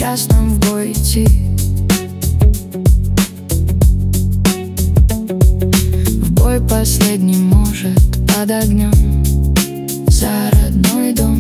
ясном в бой идти. В бой последний, может, под огнем, за родной дом.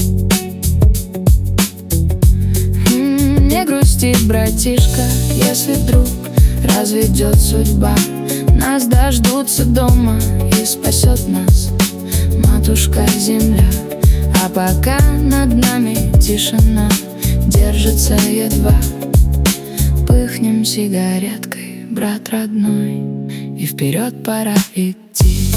Не грусти, братишка, если вдруг разведет судьба. Нас дождутся дома и спасет нас матушка земля. А пока над нами тишина держится едва, пыхнем сигареткой, брат родной, и вперед пора идти.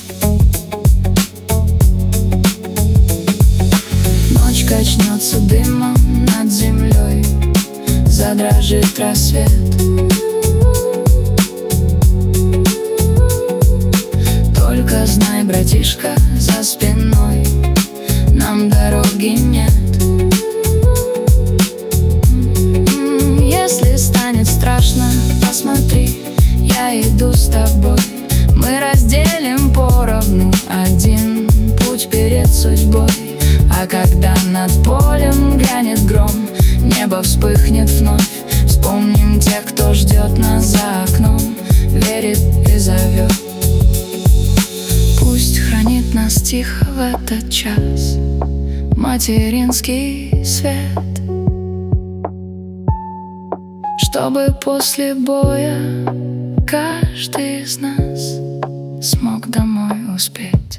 Ночь качнется дымом над землей, задрожит рассвет. Только знай, братишка, за спиной нам дороги нет. Если станет страшно, посмотри, я иду с тобой. Мы разделим поровну один путь перед судьбой. А когда над полем грянет гром, небо вспыхнет вновь, вспомним тех, кто ждет нас за окном, верит и зовет. Пусть хранит нас тихо в этот час материнский свет, чтобы после боя каждый из нас смог домой успеть.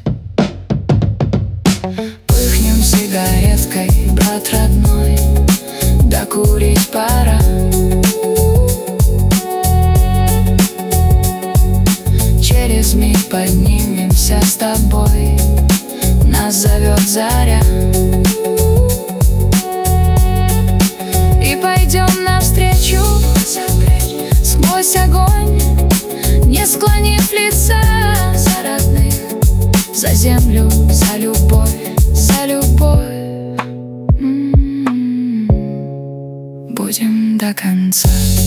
Пыхнем сигареткой, брат родной, докурить пора. Через миг поднимемся с тобой, нас зовет заря. И пойдем навстречу сквозь огонь, не склонив лица, за родных, за землю, за любовь, за любовь. Будем до конца.